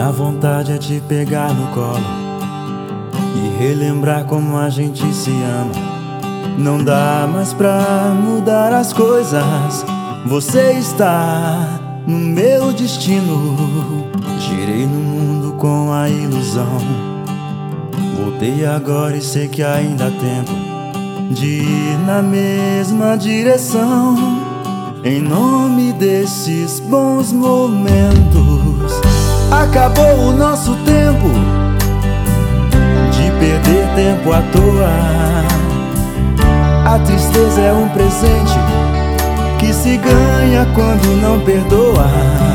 Minha vontade é te pegar no colo e relembrar como a gente se ama. Não dá mais pra mudar as coisas. Você está no meu destino. Girei no mundo com a ilusão. Voltei agora e sei que ainda há tempo de ir na mesma direção. Em nome desses bons momentos, acabou o nosso tempo de perder tempo à toa. A tristeza é um presente que se ganha quando não perdoa.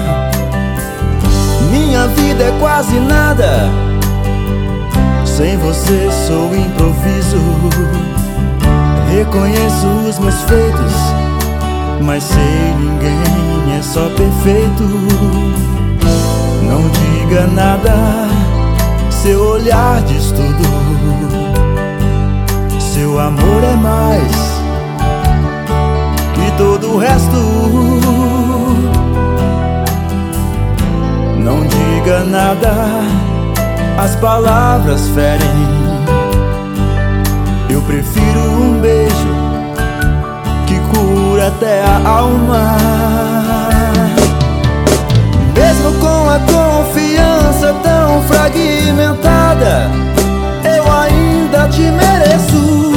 Minha vida é quase nada, sem você sou improviso. Reconheço os meus feitos, mas sei ninguém é só perfeito. Não diga nada, seu olhar diz tudo. Seu amor é mais que todo o resto. Não diga nada, as palavras ferem. Eu prefiro um beijo que cura até a alma. Mesmo com a confiança tão fragmentada, eu ainda te mereço.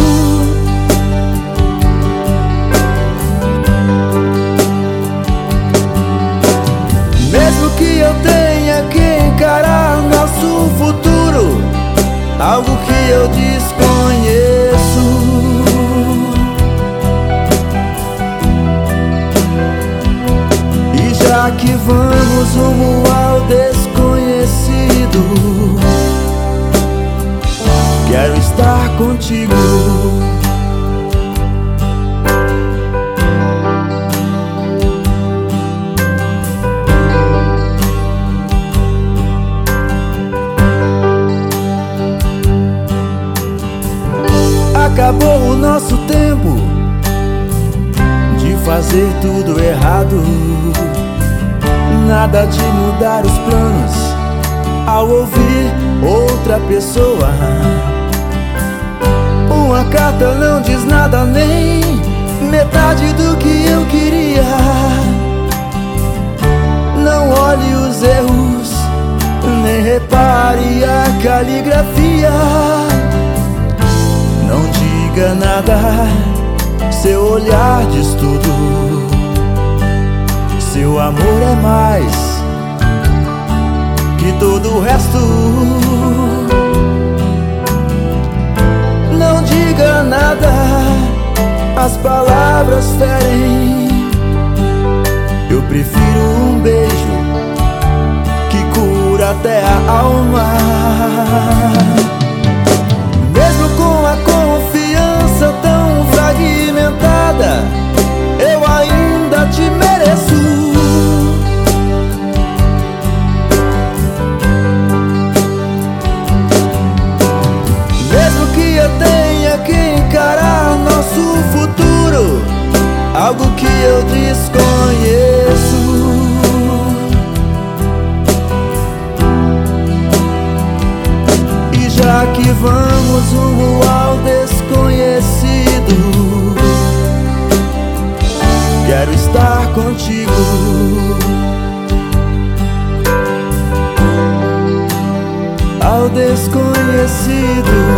Mesmo que eu tenha que encarar nosso futuro, algo que eu desconheço. E já que vamos rumo ao desconhecido, quero estar contigo. Acabou o nosso tempo de fazer tudo errado. Nada de mudar os planos ao ouvir outra pessoa. Uma carta não diz nada, nem metade do que eu queria. Não olhe os erros, nem repare a caligrafia. Não diga nada, seu olhar diz tudo. Seu amor é mais que todo o resto. Não diga nada, as palavras ferem. Eu prefiro um beijo que cura até a alma. Mesmo com a confiança tão fragmentada, eu ainda te mereço. Mesmo que eu tenha que encarar nosso futuro, algo que eu desconheço. E já que vamos rumo ao desconhecido, quero estar contigo. Ao desconhecido.